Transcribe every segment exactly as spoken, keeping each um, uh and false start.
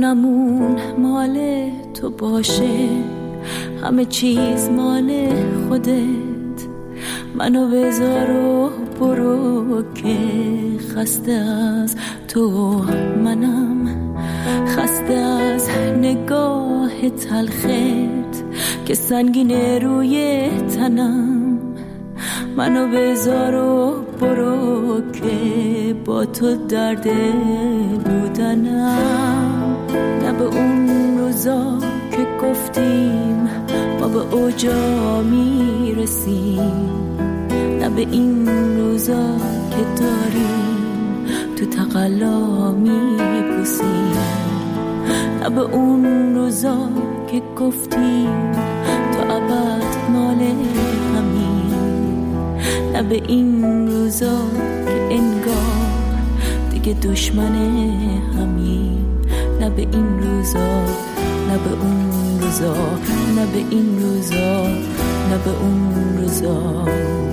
خونمون مال تو باشه، همه چیز مال خودت، منو بذار و برو که خسته از تو منم، خسته از نگاه تلخت که سنگینه روی تنم، منو بذار و برو که با تو درد بودنم، نه به اون روزا که گفتیم ما به اوجا میرسیم، نه به این روزا که داریم تو تقلا میپوسیم، نه به اون روزا که گفتیم تو ابد مال همین، نه به این روزا که انگار دیگه دشمن همین، نه به این روزا، نه به اون روزا، نه به این روزا، نه به اون روزا.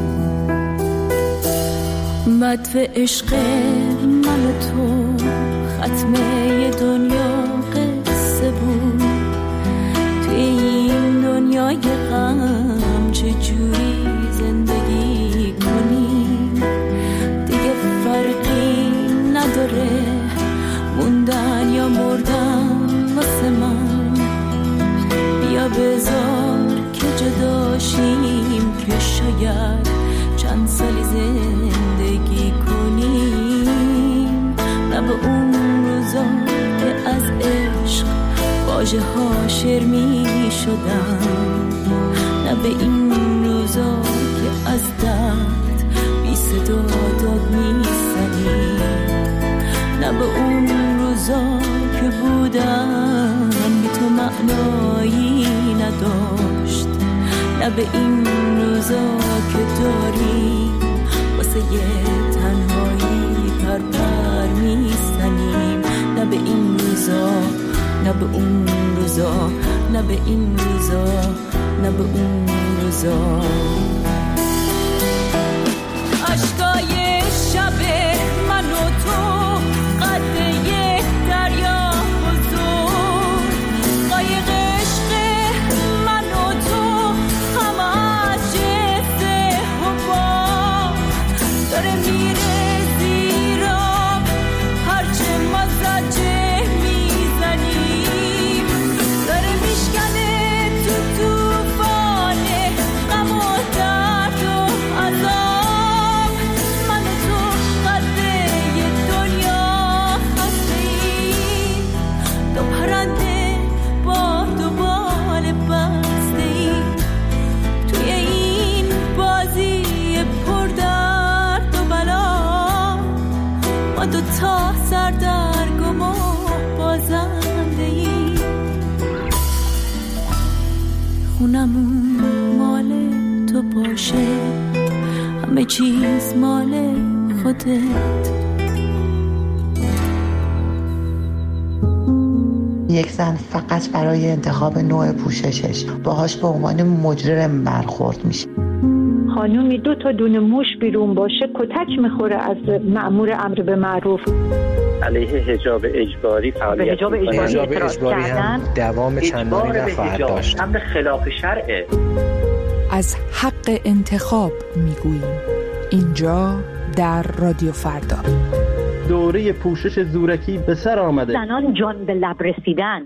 بدو عشق من و تو ختمه دنیا قصه بود، توی این دنیای غم چجوری زندگی کنیم، دیگه فرقی نداره موندن یا مردن واسه من، بیا بذار که جداشیم که شاید چند سالی زندگی کنیم، نه به اون روزا که از عشق واژه ها شعر می شدن، نه به این روزا که از درد بی صدا داد می زنیم، نه به اون روزا که بودن بی تو معنایی نداشت، نه به این روزا که داریم واسه یه تنهایی پر پر میزنیم، نه به این روزا، نه به اون روزا، نه به این روزا، نه به اون روزا. عشقای شب من و تو قد یک دریا بزرگ، قایق عشق من و تو همه از جنس حباب داره میره زیر آب، هرچه ما زجه میزنیم داره میشکنه تو توفان غم و درد و عذاب، من و تو قده دنیا خسته‌ایم، دو پرنده با دو بال بسته‌ایم توی این بازی پر درد و بلا، ما دو تا سردرگم و بازنده‌ایم، خونمون مال تو باشه، همه چیز مال خودت. یک زن فقط برای انتخاب نوع پوششش باهاش به عنوان مجرم برخورد میشه. خانومی دو تا دونه موش بیرون باشه کتک میخوره از مأمور امر به معروف. علیه حجاب اجباری فعالیت حجاب اجباری, حجاب اجباری هم دوام چندانی نخواهد داشت. امر خلاف شرعه. از حق انتخاب میگوییم اینجا در رادیو فردا. دوره پوشش زورکی به سر آمده. زنان جان به لب رسیدن.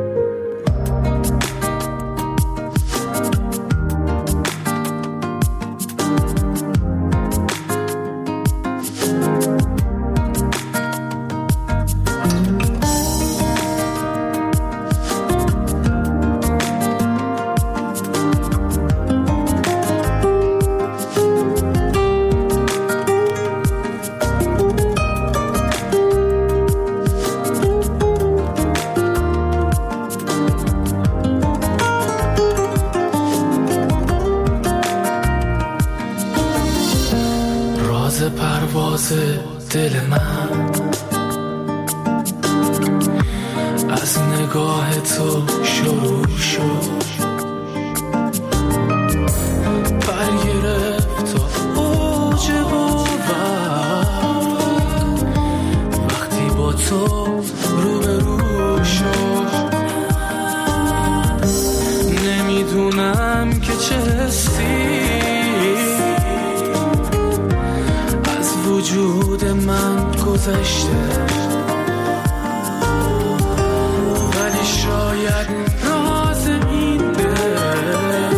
پرواز دل من از نگاه تو شروع شد، برگرفت تا اوج باور، وقتی با تو روبرو شد گذشته، ولی شاید راز این دل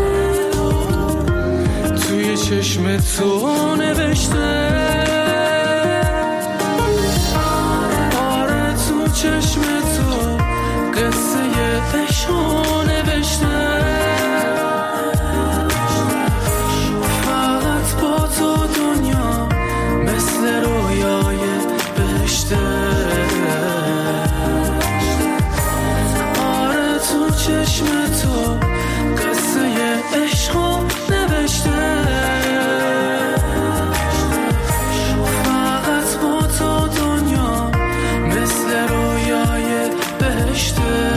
توی چشم تو نوشته. آره تو چشم تو قصه عشقو نوشته. فقط با تو دنیا مثل رویای بهشته. آره تو چشم تو قصه عشقو نوشته. فقط با تو دنیا مثل رویای بهشته.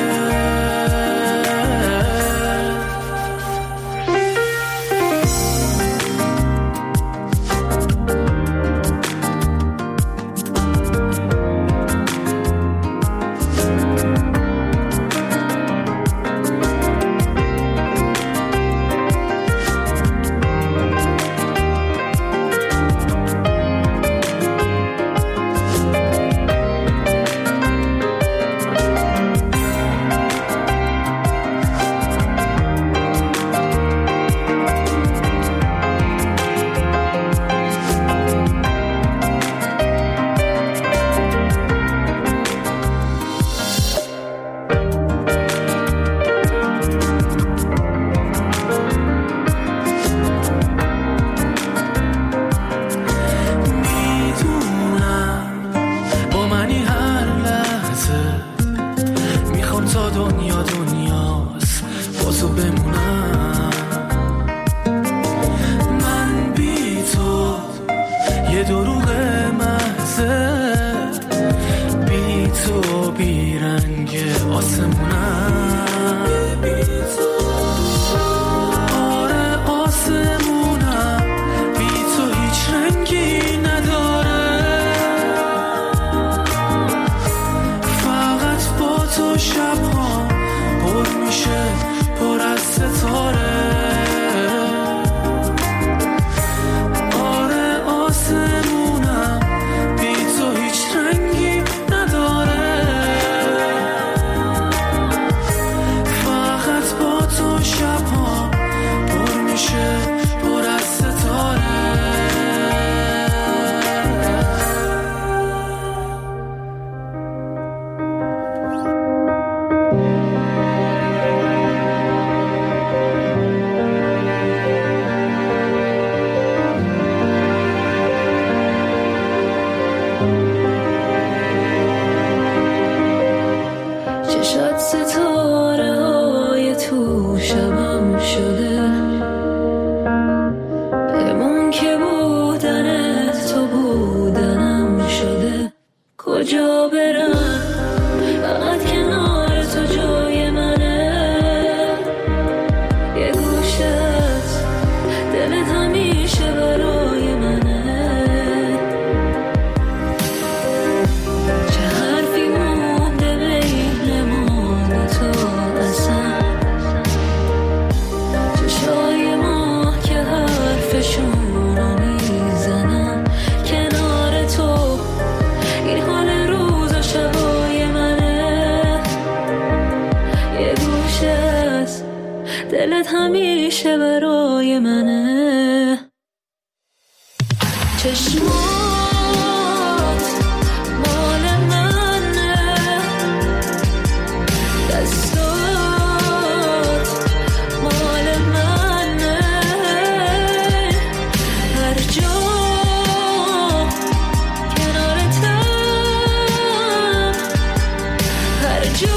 دلت همیشه برای منه. چشمات مال منه، دستات مال منه، هر جا کنارتم، هر جا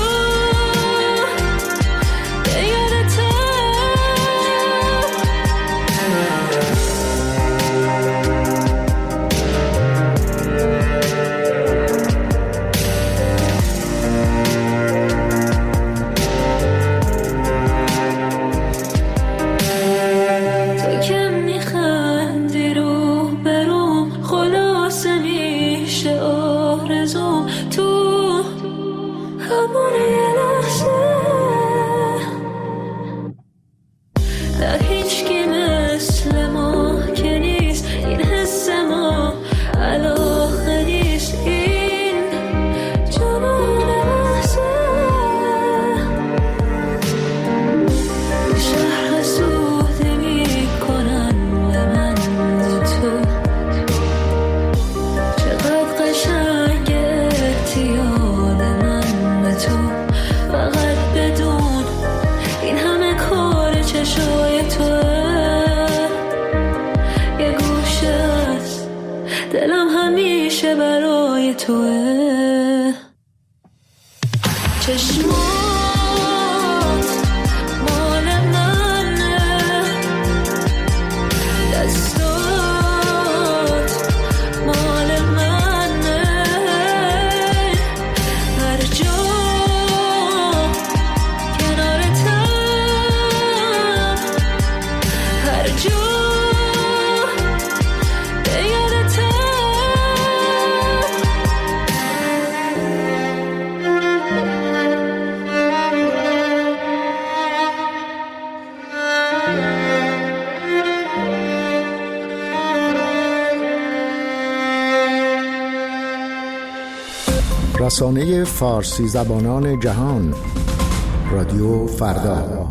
برای توه. چشمات مال منه، دستات مال منه، هر جا کنارتم، هر جا رسانه فارسی زبانان جهان، رادیو فردا.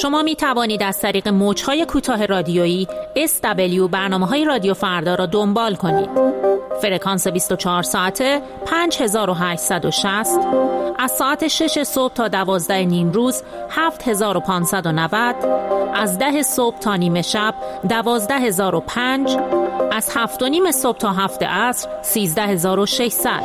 شما می توانید از طریق موج‌های کوتاه رادیویی اس دبلیو برنامه‌های رادیو فردا را دنبال کنید. فرکانس بیست و چهار ساعته پنج هزار و هشتصد و شصت، از ساعت شش صبح تا دوازده نیم روز هفت هزار و پانصد و نود، از ده صبح تا نیمه شب دوازده هزار و پنج، از هفت و نیم صبح تا هفت عصر سیزده هزار و ششصد.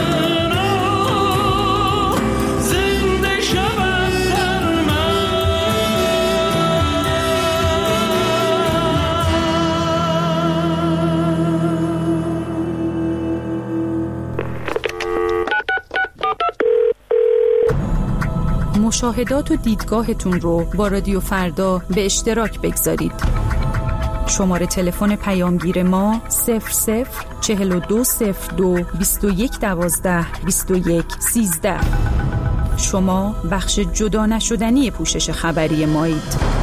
زنده شود در من مشاهدات و دیدگاهتون رو با رادیو فردا به اشتراک بگذارید. شماره تلفن پیامگیر ما صفر صفر چهل و دو صفر دو بیست و یک دوازده بیست و یک سیزده. شما بخش جدا نشدنی پوشش خبری مایید.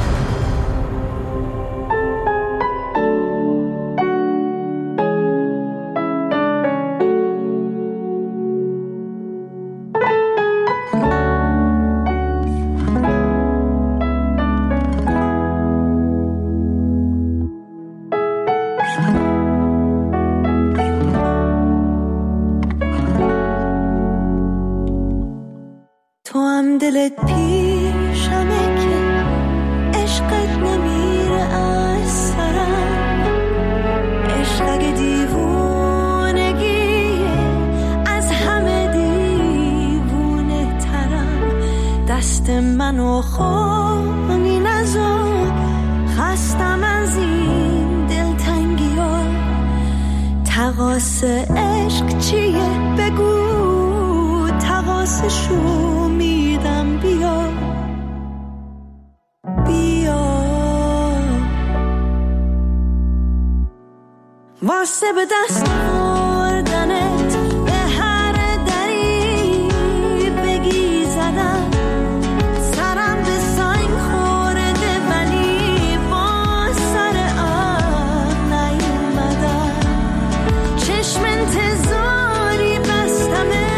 دلت پیشمه که عشقت نمیره از سرم، عشق اگه دیوونگیه از همه دیوونه ترم. دست منو خونی نزار، خستم از این دلتنگی ها. تقاس عشق چیه بگو، تقاسشو میدم. بیا بیا واسه به دست آوردنت به هر دری بگی زدم. سرم به سنگ خورده ولی با سر آب نیومدم. چشم انتظاری بستمه،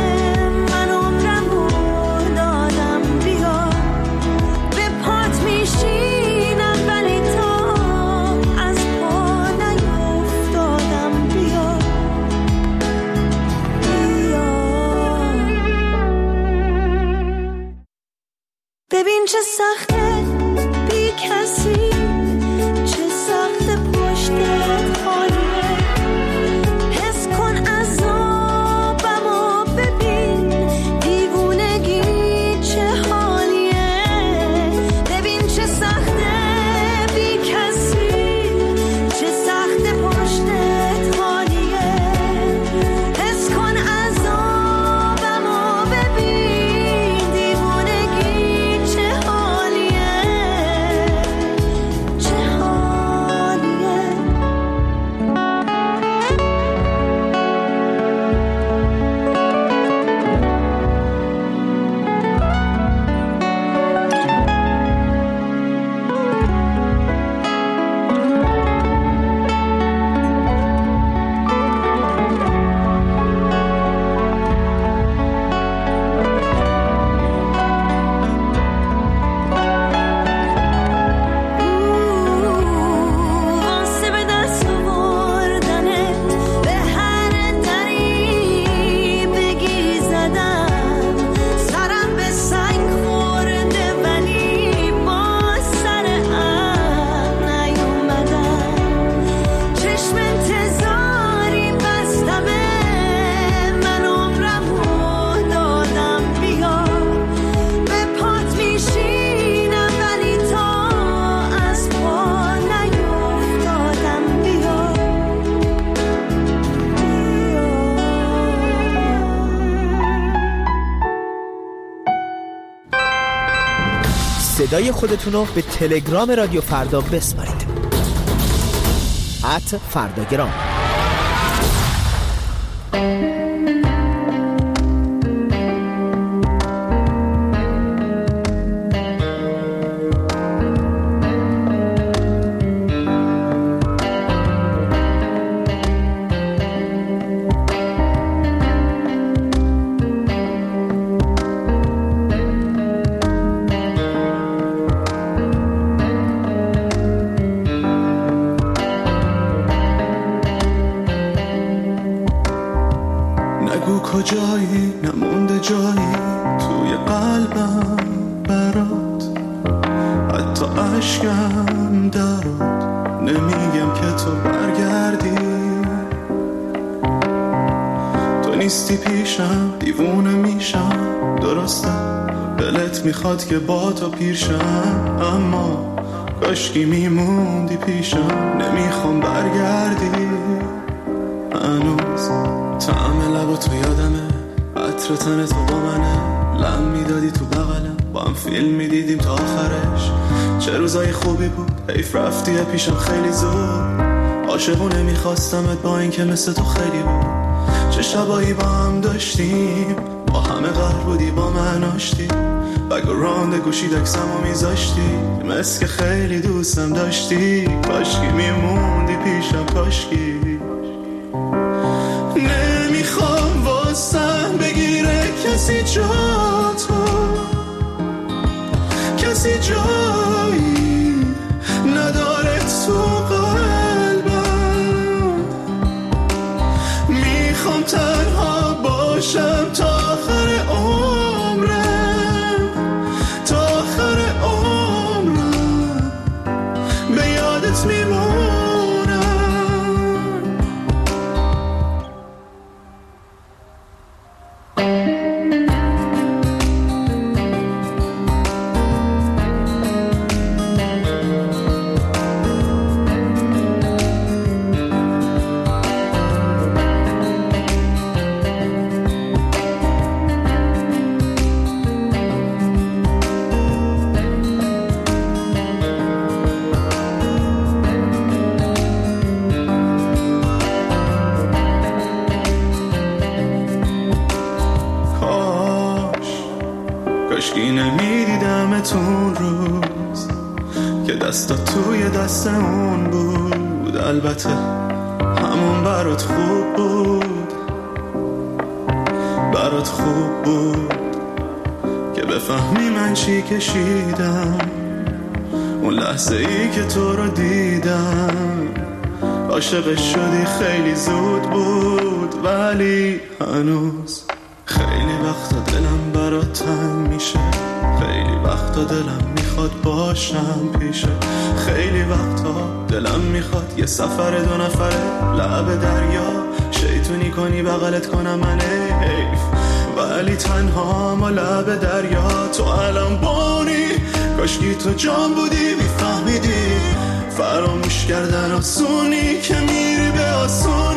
ببین چه سخته بی کسی، چه سخته پشتت خالیه. حس کن عذابمو، ببین دیوونگی چه حالیه. ببین چه سخته بی کسی، چه سخته پشتت خالیه. حس کن عذابمو، ببین دیوونگی صدای خودتون رو به تلگرام رادیو فردا بسپارید. ات فرداگرام. کجایی نمونده جایی توی قلبم برات، حتی عشقم درات. نمیگم که تو برگردی، تو نیستی پیشم دیوونه میشم. درسته دلت میخواد که با تو پیشم، اما کاشکی میموندی پیشم. نمیخوام برگردی، هنوز طعم لبا تو یادمه، عطر تن تو با منه. لم میدادی تو بغلم، با هم فیلم میدیدیم تا آخرش. چه روزای خوبی بود، حیف رفتی پیشم خیلی زود. عاشقونه میخواستمت با این که مثل تو خیلی بود. چه شبایی با هم داشتیم، با همه قهر بودی با من آشتی. بگ و رانده گوشید اکسمو میذاشتی، مثل که خیلی دوستم داشتی. کاشکی میموندی پیشم، کاشکی. نمیخوام واسم بگیره کسی جاتو، کسی جایی نداره تو قلبم. میخوام تنها باشم تا آخر عمرم، تا آخر عمرم به یادت میمونم. کاشکی نمیدیدمتون روز که دستا توی دست اون بود. البته همون برات خوب بود، برات خوب بود که بفهمی من چی کشیدم اون لحظه ای که تو رو دیدم. عاشقش شدی خیلی زود بود، ولی هنوز خیلی وقتا دلم برات تنگ میشه. خیلی وقتا دلم میخواد باشم پیشه. خیلی وقتا دلم میخواد یه سفر دو نفره لب دریا شیطونی کنی بغلت کنم من حیف، ولی تنها ما لب دریا. تو الان بانی، کاشکی تو جان بودی میفهمیدی فراموش کردن آسونی که میری به آسون.